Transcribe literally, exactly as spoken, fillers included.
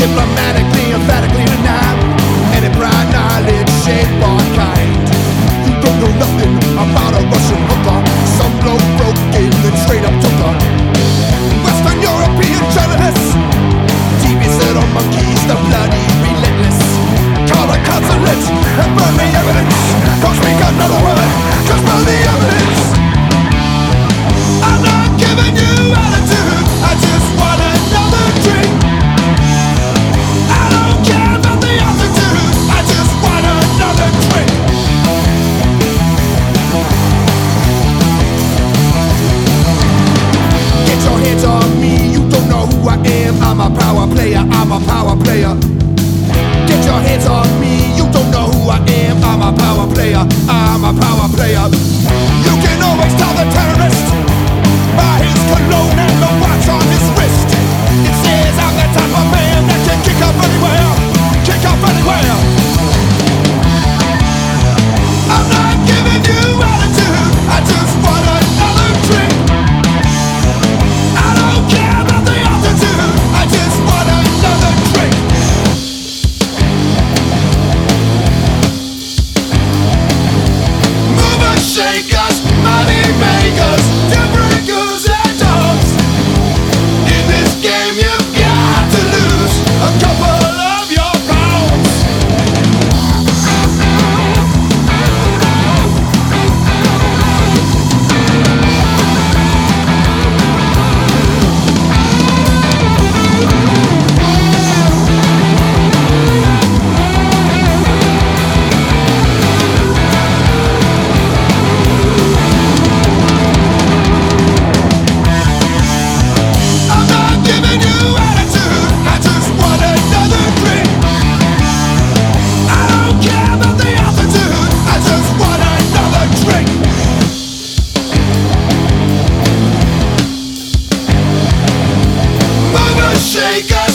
diplomatically, emphatically denied any prior knowledge, shape or kind. You don't know nothing about a Russian hooker. Some bloke broke in and straight up took her. Western European journalists, T V's little monkeys, the bloody relentless. Call the consulate and burn the evidence. Don't speak another word, just burn the evidence. I'm not giving you attitude, I just want another drink. I don't care about the altitude, I just want another drink. Get your hands on me, you don't know who I am. I'm a power player, I'm a power player. Get your hands on me, you don't know who I am. I'm a power player, I'm a power player. You can always tell the terrorist by his cologne and the watch on his wrist. It says I'm the type of man that can kick off anywhere, kick off anywhere. I'm not giving you attitude, I just want another drink. I don't care about the altitude, I just want another drink. Movers, shakers, money makers, deal breakers and dogs. In this game you've got to lose a couple of your pounds. I'm not giving you attitude, I just want another drink. I don't care about the altitude, I just want another drink. Mover, shaker.